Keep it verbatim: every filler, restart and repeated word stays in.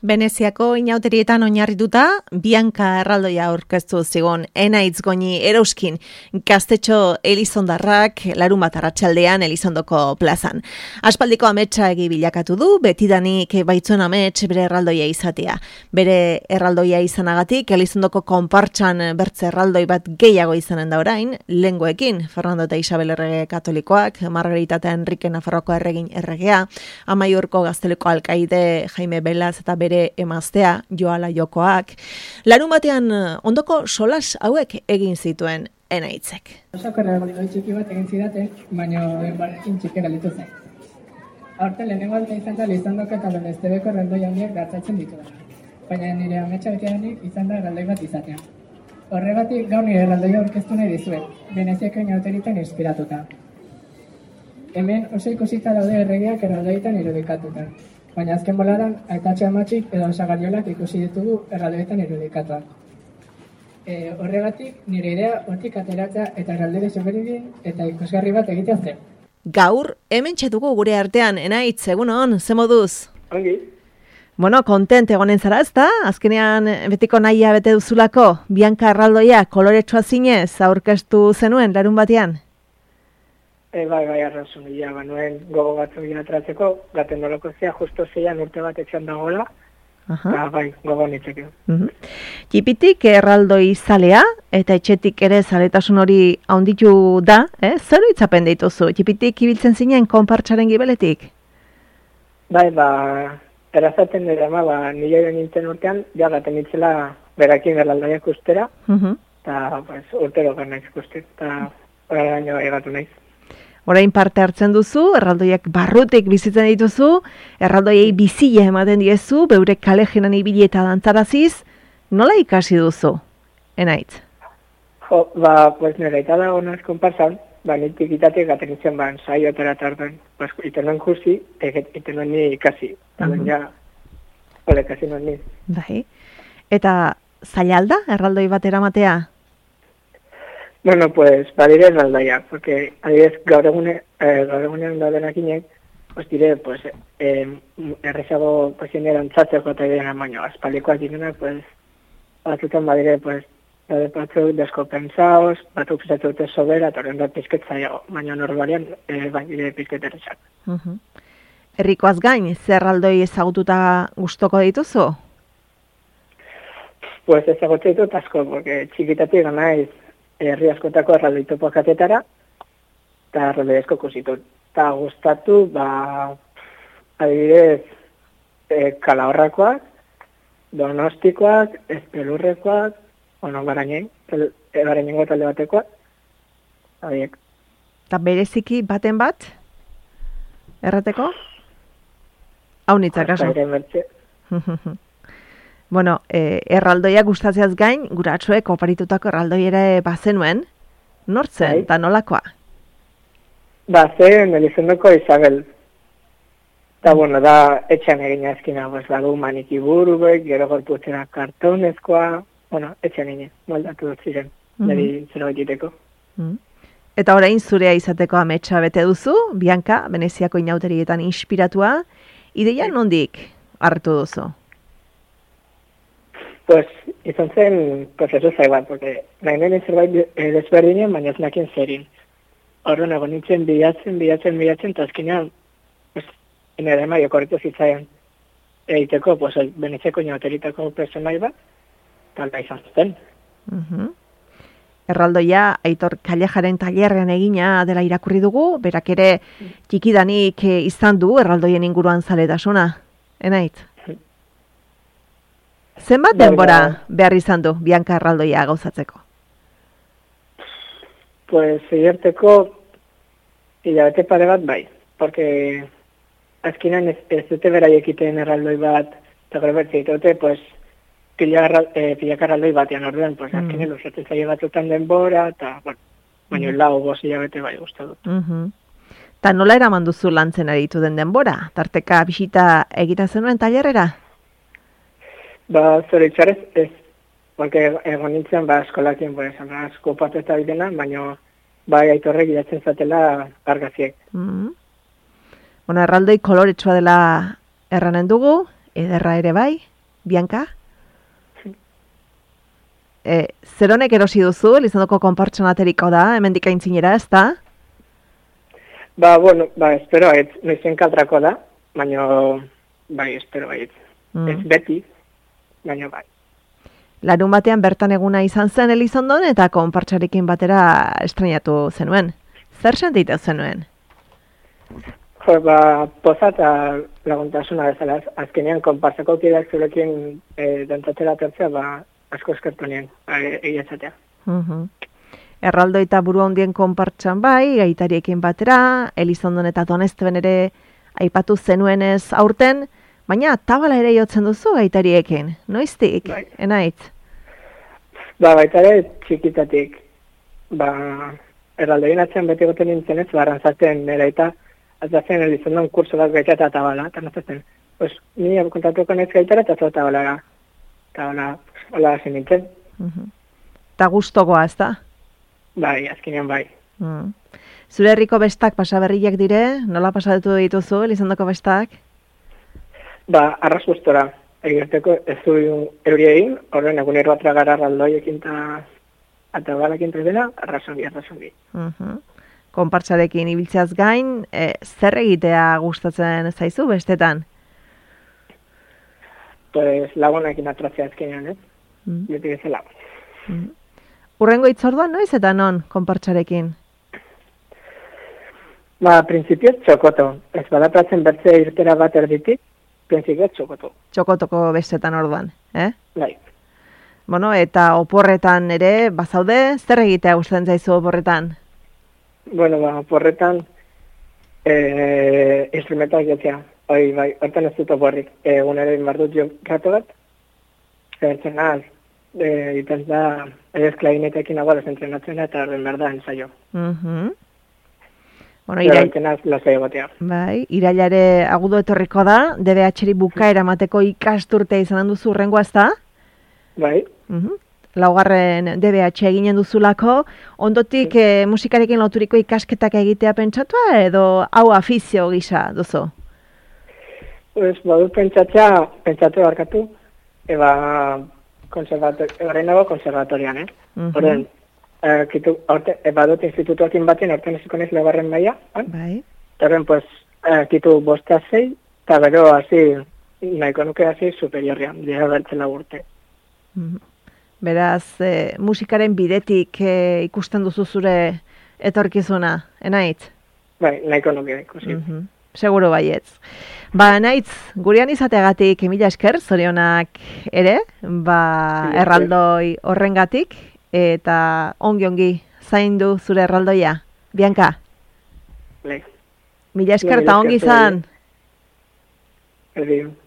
Veneziako inauterietan oinarrituta, Bianca erraldoia aurkeztu zigun Enaitz Goñi Erauskin gaztetxo Elizondarrak larun bat arratsaldean Elizondoko plazan. Aspaldiko ametsa egi bilakatu du, betidanik baitzuen amets bere erraldoia izatea. Bere erraldoia izanagatik, Elizondoko konpartxan bertze erraldoi bat gehiago izanen da orain, lenguekin, Fernando eta Isabel errege katolikoak, Margarita eta Enrique Nafarroko erregin erregea, Amaiurko gazteleko alkaide Jaime Belaz eta bere emaztea Joala Jokoak. Larun batean ondoko solas hauek egin zituen Enaitzek. Osako erraldoi txiki bat egin zidaten, baina denborarekin txikera litu zen. Aurten lehenengo alta izan da Elizondoko eta Donestebeko erraldoi handiak datzatzen ditu da. Baina nire ametsa betidanik izan da erraldoi bat izatea. Horregatik gaur nire erraldoia aurkeztu nahi dizuet, Veneziako inauteritan inspiratuta. Hemen oso ikusita daude erregeak erraldoietan irudikatuta. Baina azken boladan, aitatxe amatxik edo sagarriolak ikusi ditugu erraldoietan irudikatuak. E, horregatik, nire idea hortik ateratzea eta erraldoi desberdin eta ikusgarri bat egitea zen. Gaur, hemen txetugu gure artean, Enaitz, egunon, ze moduz? Ongi. Bueno, kontent egonen zara ezta? Azkenean betiko nahia bete duzulako, Bianca erraldoia koloretsua zinez aurkeztu zenuen larun batean? E, bai, bai, arrazun gila, banuen gogo batzuk atratzeko, gaten doloko zea, justo zeian urte bat etxean dagoela, eta bai, gogo nitzeke. Uh-huh. Jipitik erraldoi zalea, eta etxetik ere zaletasun hori haunditu da, eh? Zer itzapen dituzu? Jipitik ibiltzen zinen konpartxaren gibeletik? Bai, ba, erazaten dira, ma, ba, nire nintzen urtean, ja gaten nitzela berakin erraldoiak ustera, eta uh-huh. pues, urtero gar naiz ikusten, eta horregaino egatu naiz. Orain parte hartzen duzu, erraldoiak barrutik bizitzen dituzu, erraldoiei bizia ematen diezu, beure kalejenan ibili eta dantzaraziz, nola ikasi duzu, Enaitz? Jo, ba, pues nire eta dago naz konparsan, ba, nitik itatik gaten itzen ban, saiotera tarten, pues, iten nuen kursi, iten nuen ni ikasi, eta uh-huh. ja, ole, kasi nuen ni. Bai, eta zailalda, erraldoi bat eramatea? Bueno, pues, badire erraldoia, porque adibidez gaur egune, eh, gaur egunean daudenak inek, pues dire, pues, eh, errezago, pues, jeneran txatzeko eta idean baino, aspaldikoak direnak, pues, batzutan badire, pues, daude batzuk deskopensaos, batzuk pisatu dute sobera, eta horren da pizket zaiago, baina normalian, eh, badire pizket errezak. Uh-huh. Herrikoaz gain, zer erraldoi ezagututa gustoko dituzu? Pues, ezagutu ditut asko, porque txikitatik ganaiz, herri askotako erraldoi topoak atetara, eta erraldoi asko kusitut. Eta gustatu, ba, adibidez, e, kalahorrakoak, donostikoak, espelurrekoak, ono, barainen, e, barainengo talde batekoak, adiek. Eta bereziki baten bat, errateko? Hau nitzak, aso? Bueno, eh, erraldoia gustatzeaz gain, guratxoek oparitutako erraldoi ere bazenuen, nortzen eta nolakoa? Ba, zen, Elizondoko Isabel. Eta, bueno, da, etxean egin azkina, pues, badu maniki buruek, gero gorputzera kartonezkoa, bueno, etxean egin, moldatu dut ziren, niri mm-hmm. zero egiteko. Mm-hmm. Eta orain zurea izateko ametsa bete duzu, Bianca, Veneziako inauterietan inspiratua, ideia nondik hartu duzu? Pues, izan zen prozesu zaibat, porque nahi nire zerbait desberdinen, baina ez nakien zerin. Horren egon nintzen bilatzen, bilatzen, bilatzen, eta azkenean, pues, nire maio korritu zitzaian egiteko, pues, Veneziako inauteritako personai bat, talda izan zuten. Uh-huh. Erraldoia, Aitor Kalejaren tailerrean egina dela irakurri dugu, berak ere txikidanik izan du erraldoien inguruan zaletasuna, Enaitz? Zenbat denbora behar izan du Bianca erraldoia gauzatzeko? Pues, egerteko hilabete pare bat bai, porque azkenean ez, ez dute beraiekiten erraldoi bat, eta gero bertze dute, pues, pilak eh, erraldoi batean orduan, pues, azkenean mm. luzatzen zaila batzutan denbora, eta, bueno, baina mm. lau bost hilabete bai gustatu dut. Mm-hmm. Ta nola eraman duzu lantzen aritu den denbora? Tarteka bisita egiten zenuen tailerrera? Ba, zure itxarez, ez, porque egon nintzen, ba, eskolakien, pues, asko parte eta bidena, baina, bai, Aitorrek idatzen zatela argaziek. Mm-hmm. Bueno, erraldoi koloretsua dela erranen dugu, ederra ere bai, Bianca? E, zer honek erosi duzu, Elizondoko konpartsonateriko da, hemendik aintzinera, ez da? Ba, bueno, ba, espero baiet, noizen kaltrako da, baina, bai, espero baiet. Mm. Ez beti, baina bai. Larun batean bertan eguna izan zen Elizondon eta konpartsarekin batera estrenatu zenuen. Zer sentitu zenuen? Jo, ba, poza eta laguntasuna bezala. Azkenean, konpartsako kideak zurekin e, dantzatela tertzea, ba, asko eskertu nien, egiatzatea. Uh-huh. Erraldoi eta buru handien konpartsan bai, gaitariekin batera, Elizondon eta Donezteben ere aipatu zenuenez aurten, baina tabala ere jotzen duzu gaitariekin, noiztik, bai. Enaitz? Ba, baita ere txikitatik, ba, erraldoien atzean beti goten nintzen ez, ba, arrantzaten nera eta atzatzen Elizondon kurso bat gaita eta tabala, eta nazatzen, pues, ni kontatuko naiz gaitara eta zo tabalara, tabala, hola hasi nintzen. Uh-huh. Ta gustokoa, ez da? Bai, azkenean bai. Uh-huh. Zure herriko bestak pasaberriak dire, nola pasatu dituzu Elizondoko bestak? Ba, arras gustora, egiteko ez du euri egin, horren egunero atra gara raldoiekin eta atabalakin dela, arrasongi, arrasongi. Uh-huh. Konpartsarekin ibiltzeaz gain, e, zer egitea gustatzen zaizu bestetan? Pues lagunekin atratzea azkenean, ez? Mm. Beti bezala. Mm. Urrengo itzorduan noiz eta non konpartsarekin? Ba, prinsipioz txokoto. Ez badatratzen bertze irtera bat erditik, prinsipioz txokoto. Txokotoko bestetan orduan, eh? Bai. Bueno, eta oporretan ere, bazaude, zer egitea gustatzen zaizu oporretan? Bueno, ba, oporretan eh, instrumentak jotzea. Hoi, bai, hortan ez dut oporrik. Egun ere inbardut jo gato bat, zertzen naz, e, itaz da, ez klarinetekin aguaraz entrenatzen eta horren behar da ensaio. Uh-huh. Bueno, irail... bai, irailare agudo etorriko da, D B H-ri bukaera mateko ikasturtea izan duzu urrengoa, ez da? Bai. Uh-huh. Laugarren D B H eginen duzulako, ondotik eh, musikarekin loturiko ikasketak egitea pentsatua edo hau afizio gisa duzu? Pues, badu pentsatzea, pentsatu barkatu, eba konservatorian, konservatorian, eh? Uh-huh. Horren, eh, kitu, orte, eba dut institutuakin baten, orten eziko nez legarren maia, eh? Bai. Horren, pues, eh, kitu bosta zei, eta gero, hasi, nahiko nuke hasi superiorrean, dira bertzela urte. Uh-huh. Beraz, eh, musikaren bidetik eh, ikusten duzu zure etorkizuna, enaitz? Bai, nahiko nuke ikusi. Uh-huh. Seguro baietz. Ba, naitz, gurean izateagatik mila esker, zorionak ere, ba, erraldoi horrengatik, eta ongi-ongi zaindu zure erraldoia. Bianca? Bai. Mila esker eta ongi izan. Erdi.